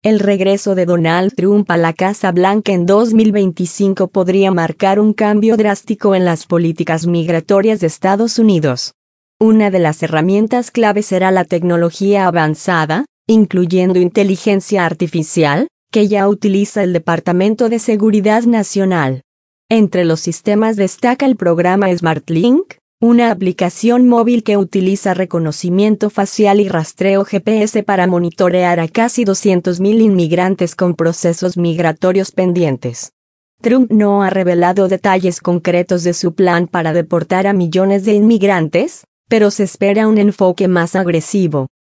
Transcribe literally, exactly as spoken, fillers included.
El regreso de Donald Trump a la Casa Blanca en dos mil veinticinco podría marcar un cambio drástico en las políticas migratorias de Estados Unidos. Una de las herramientas clave será la tecnología avanzada, incluyendo inteligencia artificial, que ya utiliza el Departamento de Seguridad Nacional. Entre los sistemas destaca el programa SmartLink, una aplicación móvil que utiliza reconocimiento facial y rastreo G P S para monitorear a casi doscientos mil inmigrantes con procesos migratorios pendientes. Trump no ha revelado detalles concretos de su plan para deportar a millones de inmigrantes, pero se espera un enfoque más agresivo,